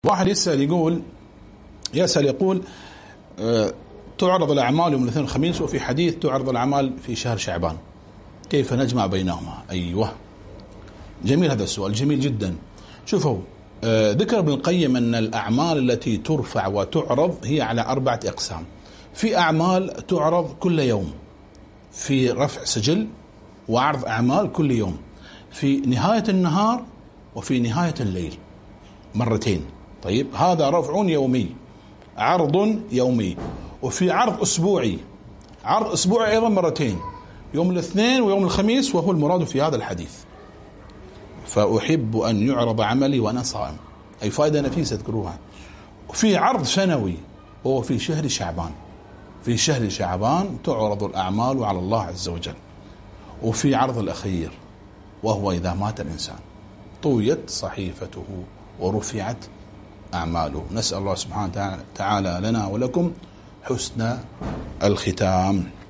واحد يسأل يقول تعرض الأعمال يوم الاثنين والخميس، وفي حديث تعرض الأعمال في شهر شعبان، كيف نجمع بينهما؟ أيوة، جميل هذا السؤال، جميل جدا. شوفوا، ذكر ابن القيم أن الأعمال التي ترفع وتعرض هي على 4 أقسام. في أعمال تعرض كل يوم، في رفع سجل وعرض أعمال كل يوم، في نهاية النهار وفي نهاية الليل مرتين. طيب، هذا رفع يومي، عرض يومي. وفي عرض أسبوعي، عرض أسبوعي أيضا مرتين، يوم الاثنين ويوم الخميس، وهو المراد في هذا الحديث. فأحب أن يعرض عملي وأنا صائم، أي فائدة نفيسة تذكروها. في عرض سنوي وهو في شهر شعبان، في شهر شعبان تعرض الأعمال على الله عز وجل. وفي عرض الأخير وهو إذا مات الإنسان طويت صحيفته ورفعت أعماله. نسأل الله سبحانه وتعالى لنا ولكم حسن الختام.